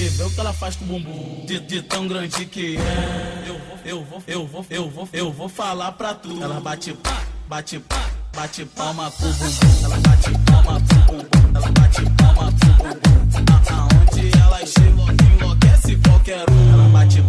vê o que ela faz com o bumbum. De tão grande que é. Eu vou falar pra tu. Ela bate palma pro bumbum. Ela bate palma pro bumbum. Ela bate palma pro bumbum. Aonde ela chega, enlouquece qualquer um. Ela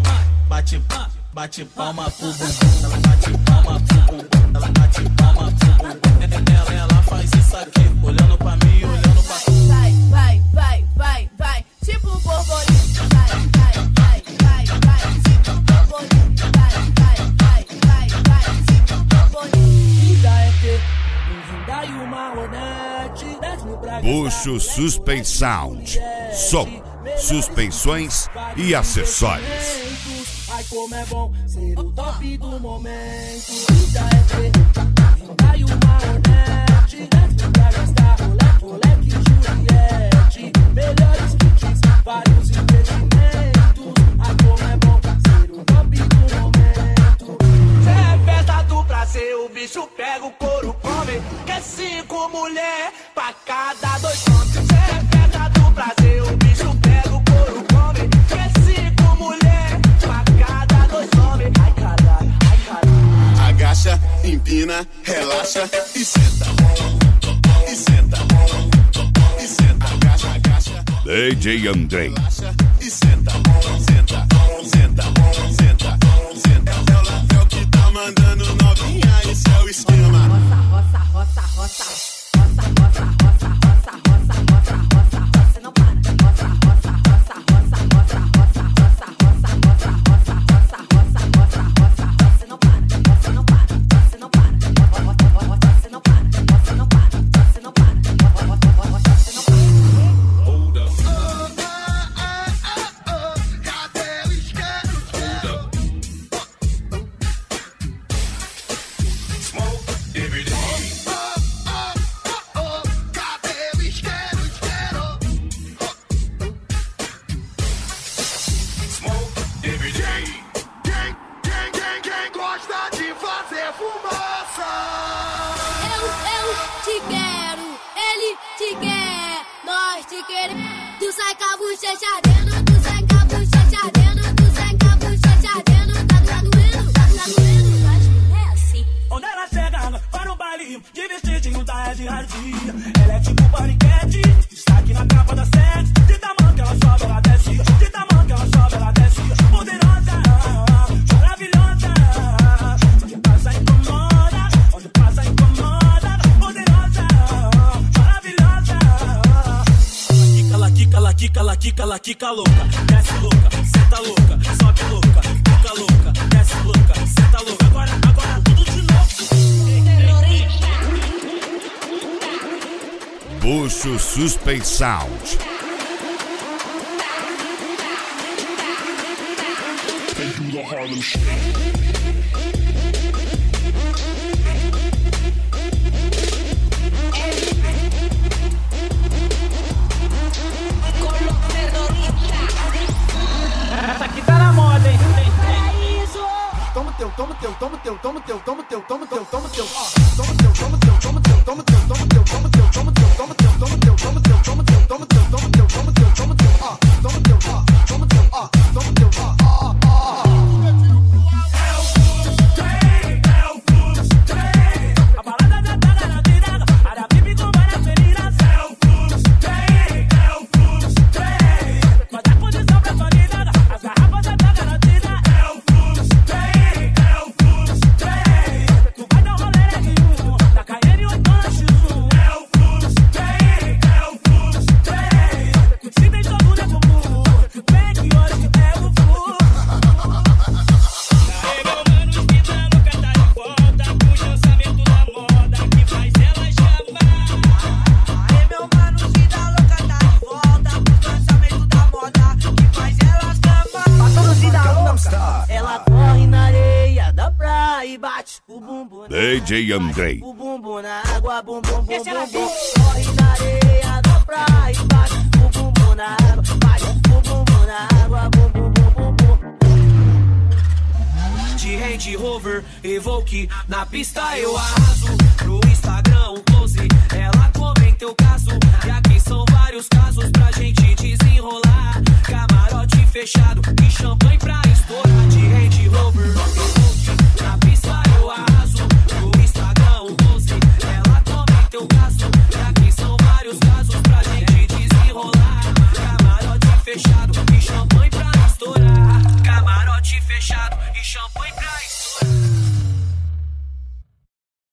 bate palma pro bumbum. Ela bate palma pro bumbum. Ela bate palma pro bumbum. Ela faz isso aqui, olhando pra mim, olhando pra tu. Vai, tipo borboleta. Vai, tipo borboleta. Vai, tipo borboleta. Vida é ter um Hyundai e uma Hornet. 10 mil pra Bucho Suspen Sound. Som, suspensões e acessórios. Ai, como é bom ser o top do momento. Vida é ter um Hyundai e uma Hornet. 10 mil pra gastar, Rolex e Juliette. Melhores kits, vários investimentos. Ai, como é bom ser o top do momento. Cê é festa dupla, seu bicho pega o couro, come. Quer 5 mulher pra cada 2 homens. Cê é festa dupla, seu bicho pega o couro, come. Quer 5 mulher pra cada 2 homens. Ai, caralho. Agacha, empina, relaxa e senta. E senta. Agacha. DJ Andrei. E senta. É o que tá mandando novinha, esse é o esquema. Roça, você não para. Roça, você não para. Tu saca a bochecha dentro, tu saca a bochecha dentro, tu saca a bochecha dentro, tá doendo, é assim. Onde ela chega, para o baile, de vestidinho da Ed Hardy. Ela é tipo paniquete, destaque na capa da sete. De tamanho que ela sobe, ela desce, de tamanho que ela sobe, ela desce. Poderosa, maravilhosa, onde passa incomoda, onde passa incomoda. Poderosa, maravilhosa. Ela quica louca, desce louca, senta louca, sobe louca, fica louca, desce louca, senta louca. Agora tudo de novo. Bucho Suspen Sound. Essa aqui tá na moda, hein? É isso! Toma teu. DJ Andrei. O bumbum na água, bumbum. Corre na areia da praia e bate o bumbum na água. Bate o bumbum na água, bumbum. De Range Rover, Evoque, na pista eu arraso. Pro Instagram um close, ela comenta o caso. E aqui são vários casos pra gente desenrolar. Camarão fechado. E champanhe pra